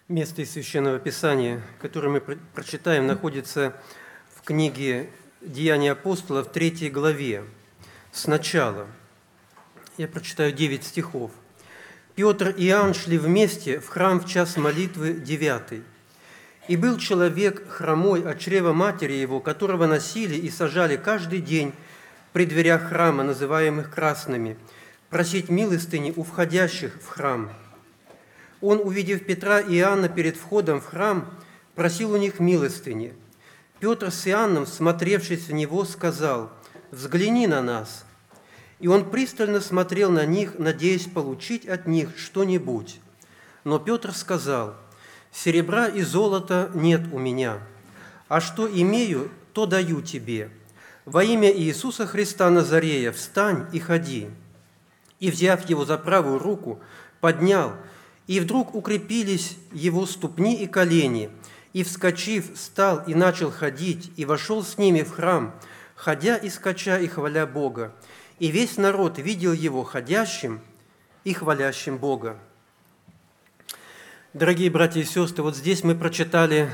Место из Священного Писания, которое мы прочитаем, находится в книге «Деяния апостолов» в 3 главе. Сначала я прочитаю 9 стихов. «Петр и Иоанн шли вместе в храм в час молитвы 9. И был человек хромой от чрева матери его, которого носили и сажали каждый день при дверях храма, называемых красными, просить милостыни у входящих в храм. Он, увидев Петра и Иоанна перед входом в храм, просил у них милостыни. Петр с Иоанном, смотревшись в него, сказал: «Взгляни на нас». И он пристально смотрел на них, надеясь получить от них что-нибудь. Но Петр сказал: «Серебра и золота нет у меня, а что имею, то даю тебе. Во имя Иисуса Христа Назарея встань и ходи». И, взяв его за правую руку, поднял, и вдруг укрепились его ступни и колени, и, вскочив, встал и начал ходить, и вошел с ними в храм, ходя и скача и хваля Бога. И весь народ видел его ходящим и хвалящим Бога. Дорогие братья и сестры, вот здесь мы прочитали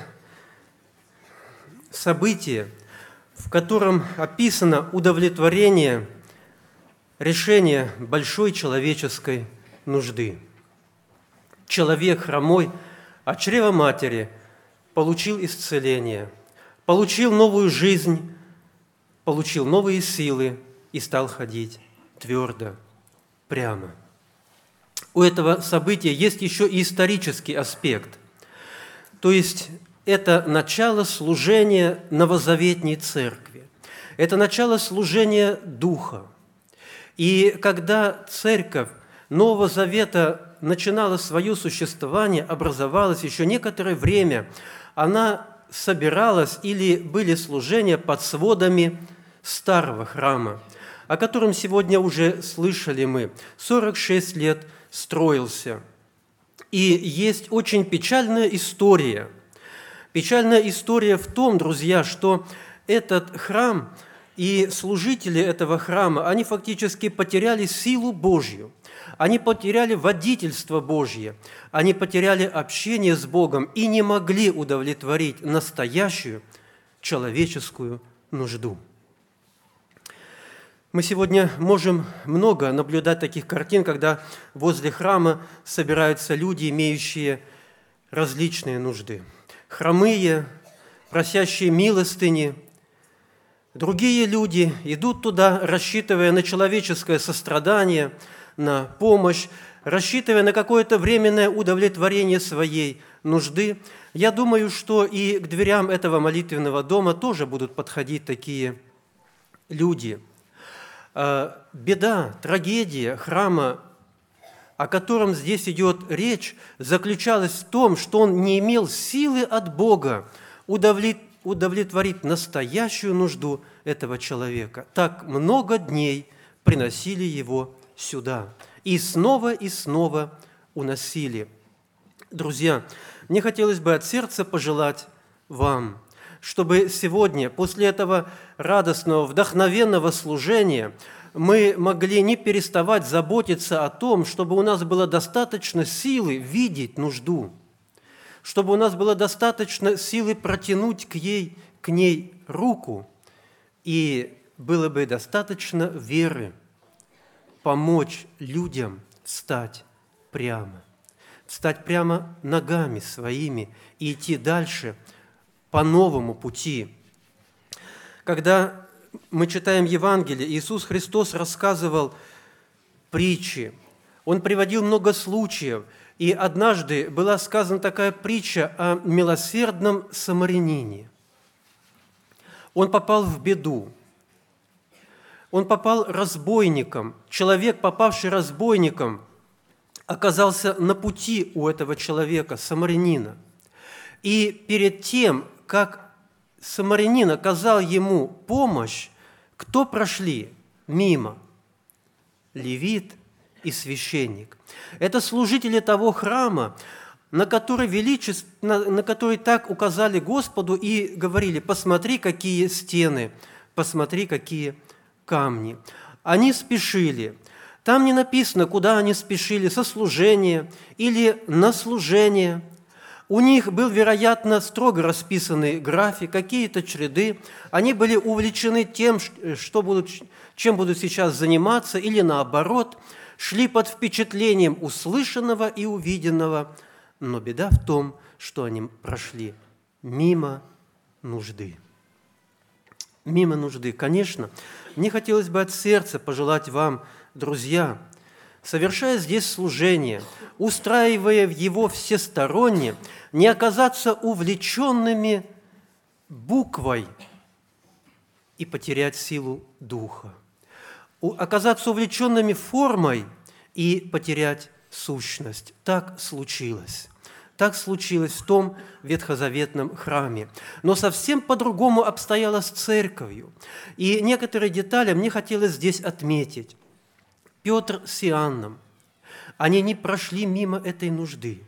событие, в котором описано удовлетворение решения большой человеческой нужды. Человек хромой от чрева матери получил исцеление, получил новую жизнь, получил новые силы и стал ходить твердо, прямо. У этого события есть еще и исторический аспект. То есть это начало служения новозаветней церкви, это начало служения Духа. И когда церковь Нового Завета начинала свое существование, образовалась еще некоторое время, она собиралась или были служения под сводами старого храма, о котором сегодня уже слышали мы. 46 лет строился. И есть очень печальная история. Печальная история в том, друзья, что этот храм и служители этого храма, они фактически потеряли силу Божью. Они потеряли водительство Божье, они потеряли общение с Богом и не могли удовлетворить настоящую человеческую нужду. Мы сегодня можем много наблюдать таких картин, когда возле храма собираются люди, имеющие различные нужды. Хромые, просящие милостыни. Другие люди идут туда, рассчитывая на человеческое сострадание, на помощь, рассчитывая на какое-то временное удовлетворение своей нужды. Я думаю, что и к дверям этого молитвенного дома тоже будут подходить такие люди. Беда, трагедия храма, о котором здесь идет речь, заключалась в том, что он не имел силы от Бога удовлетворить настоящую нужду этого человека. Так много дней приносили его сюда и снова уносили. Друзья, мне хотелось бы от сердца пожелать вам, чтобы сегодня, после этого радостного, вдохновенного служения, мы могли не переставать заботиться о том, чтобы у нас было достаточно силы видеть нужду, чтобы у нас было достаточно силы протянуть к ней руку, и было бы достаточно веры помочь людям встать прямо ногами своими и идти дальше по новому пути. Когда мы читаем Евангелие, Иисус Христос рассказывал притчи, Он приводил много случаев, и однажды была сказана такая притча о милосердном самарянине. Он попал в беду. Он попал разбойником. Человек, попавший разбойником, оказался на пути у этого человека, самарянина. И перед тем, как самарянин оказал ему помощь, кто прошли мимо? Левит и священник. Это служители того храма, на который так указали Господу и говорили: посмотри, какие стены, посмотри, какие камни. Они спешили. Там не написано, куда они спешили, со служения или на служение. У них был, вероятно, строго расписанный график, какие-то череды. Они были увлечены тем, чем будут сейчас заниматься, или наоборот, шли под впечатлением услышанного и увиденного. Но беда в том, что они прошли мимо нужды. Мимо нужды. Конечно, мне хотелось бы от сердца пожелать вам, друзья, совершая здесь служение, устраивая его всесторонне, не оказаться увлеченными буквой и потерять силу духа, оказаться увлеченными формой и потерять сущность. Так случилось. Так случилось в том ветхозаветном храме. Но совсем по-другому обстояло с церковью. И некоторые детали мне хотелось здесь отметить. Петр с Иоанном, они не прошли мимо этой нужды.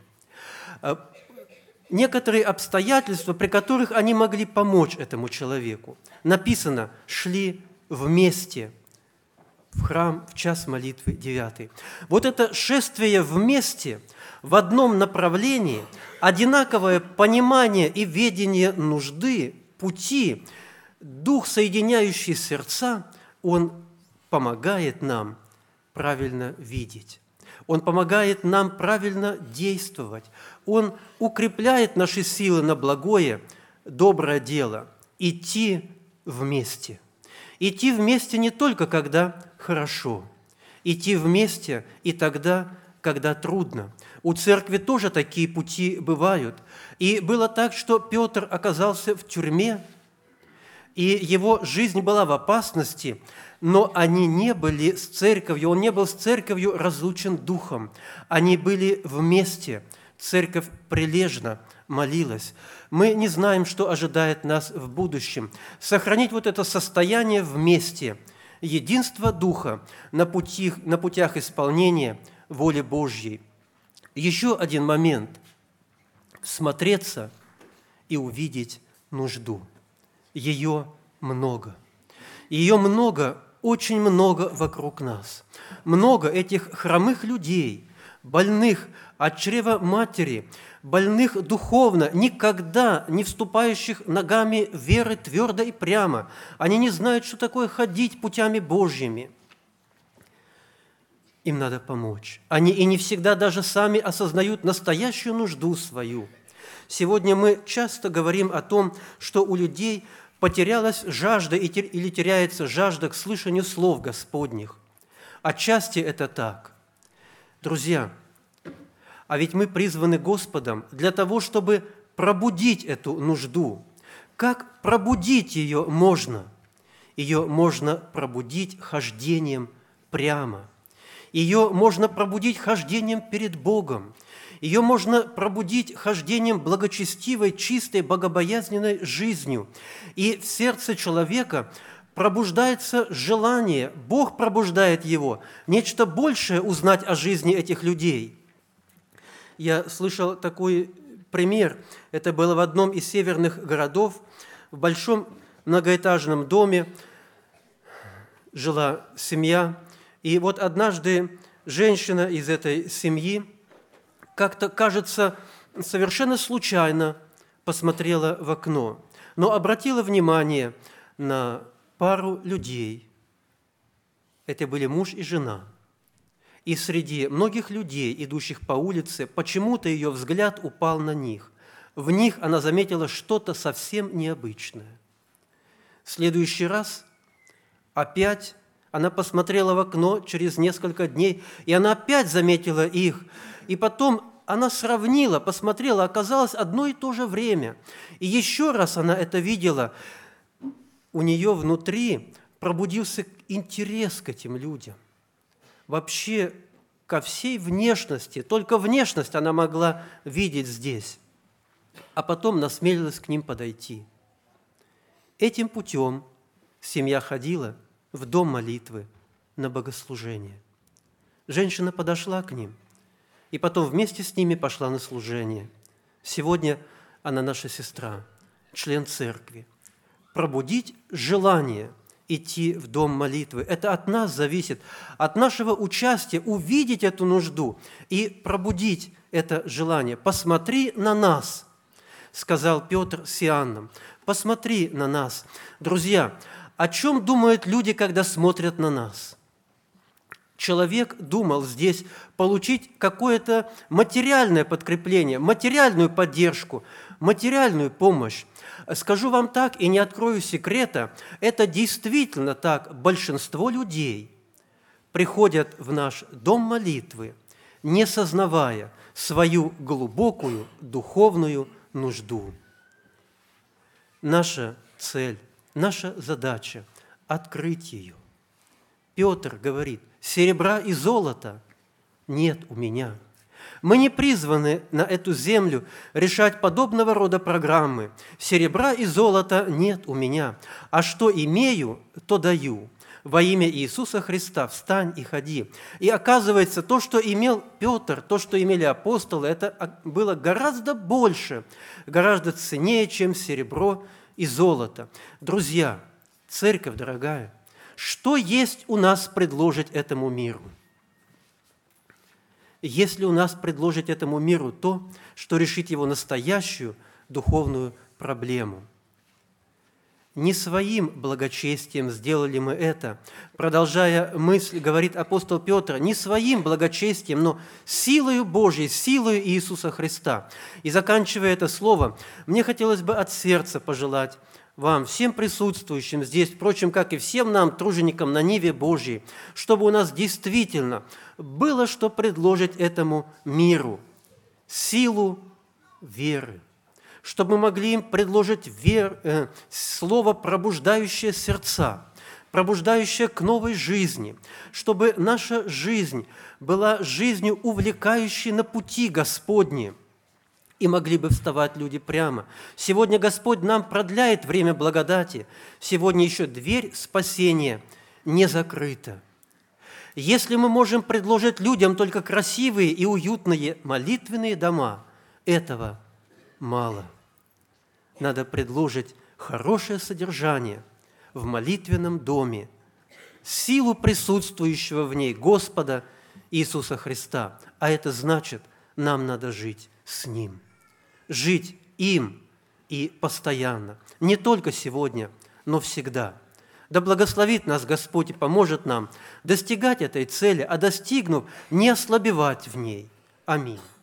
Некоторые обстоятельства, при которых они могли помочь этому человеку, написано, шли вместе в храм в час молитвы 9. Вот это шествие вместе в одном направлении, одинаковое понимание и ведение нужды, пути, дух, соединяющий сердца, он помогает нам правильно видеть. Он помогает нам правильно действовать. Он укрепляет наши силы на благое, доброе дело. Идти вместе. Идти вместе не только когда хорошо. Идти вместе и тогда, когда трудно. У церкви тоже такие пути бывают. И было так, что Петр оказался в тюрьме, и его жизнь была в опасности, но они не были с церковью, он не был с церковью разлучен духом. Они были вместе. Церковь прилежно молилась. Мы не знаем, что ожидает нас в будущем. Сохранить вот это состояние вместе, единство духа на путях исполнения воли Божьей. Еще один момент – смотреться и увидеть нужду. Ее много. Ее много, очень много вокруг нас. Много этих хромых людей, больных от чрева матери, больных духовно, никогда не вступающих ногами веры твердо и прямо. Они не знают, что такое ходить путями Божьими. Им надо помочь. Они и не всегда даже сами осознают настоящую нужду свою. Сегодня мы часто говорим о том, что у людей потерялась жажда или теряется жажда к слышанию слов Господних. Отчасти это так. Друзья, а ведь мы призваны Господом для того, чтобы пробудить эту нужду. Как пробудить ее можно? Ее можно пробудить хождением прямо. Ее можно пробудить хождением перед Богом. Ее можно пробудить хождением благочестивой, чистой, богобоязненной жизнью. И в сердце человека пробуждается желание, Бог пробуждает его, нечто большее узнать о жизни этих людей. Я слышал такой пример. Это было в одном из северных городов. В большом многоэтажном доме жила семья. И вот однажды женщина из этой семьи как-то, кажется, совершенно случайно посмотрела в окно, но обратила внимание на пару людей. Это были муж и жена. И среди многих людей, идущих по улице, почему-то ее взгляд упал на них. В них она заметила что-то совсем необычное. В следующий раз опять она посмотрела в окно через несколько дней, и она опять заметила их. И потом она сравнила, посмотрела, оказалось одно и то же время. И еще раз она это видела. У нее внутри пробудился интерес к этим людям. Вообще ко всей внешности, только внешность она могла видеть здесь. А потом насмелилась к ним подойти. Этим путем семья ходила в дом молитвы на богослужение. Женщина подошла к ним, и потом вместе с ними пошла на служение. Сегодня она наша сестра, член церкви. Пробудить желание идти в дом молитвы. Это от нас зависит, от нашего участия увидеть эту нужду и пробудить это желание. «Посмотри на нас», – сказал Петр с Иоанном. «Посмотри на нас». Друзья, о чем думают люди, когда смотрят на нас? Человек думал здесь получить какое-то материальное подкрепление, материальную поддержку, материальную помощь. Скажу вам так, и не открою секрета, это действительно так. Большинство людей приходят в наш дом молитвы, не сознавая свою глубокую духовную нужду. Наша цель, наша задача – открыть ее. Петр говорит: «Серебра и золота нет у меня». Мы не призваны на эту землю решать подобного рода программы. Серебра и золота нет у меня, а что имею, то даю. Во имя Иисуса Христа встань и ходи. И оказывается, то, что имел Петр, то, что имели апостолы, это было гораздо больше, гораздо ценнее, чем серебро и золото. Друзья, церковь дорогая, что есть у нас предложить этому миру? Если у нас предложить этому миру то, что решит его настоящую духовную проблему. Не своим благочестием сделали мы это. Продолжая мысль, говорит апостол Петр, не своим благочестием, но силою Божьей, силою Иисуса Христа. И заканчивая это слово, мне хотелось бы от сердца пожелать вам, всем присутствующим здесь, впрочем, как и всем нам, труженикам на ниве Божьей, чтобы у нас действительно было что предложить этому миру, силу веры, чтобы мы могли им предложить слово, пробуждающее сердца, пробуждающее к новой жизни, чтобы наша жизнь была жизнью, увлекающей на пути Господне, и могли бы вставать люди прямо. Сегодня Господь нам продляет время благодати. Сегодня еще дверь спасения не закрыта. Если мы можем предложить людям только красивые и уютные молитвенные дома, этого мало. Надо предложить хорошее содержание в молитвенном доме, силу присутствующего в ней Господа Иисуса Христа. А это значит, нам надо жить с Ним. Жить им и постоянно, не только сегодня, но всегда. Да благословит нас Господь и поможет нам достигать этой цели, а достигнув, не ослабевать в ней. Аминь.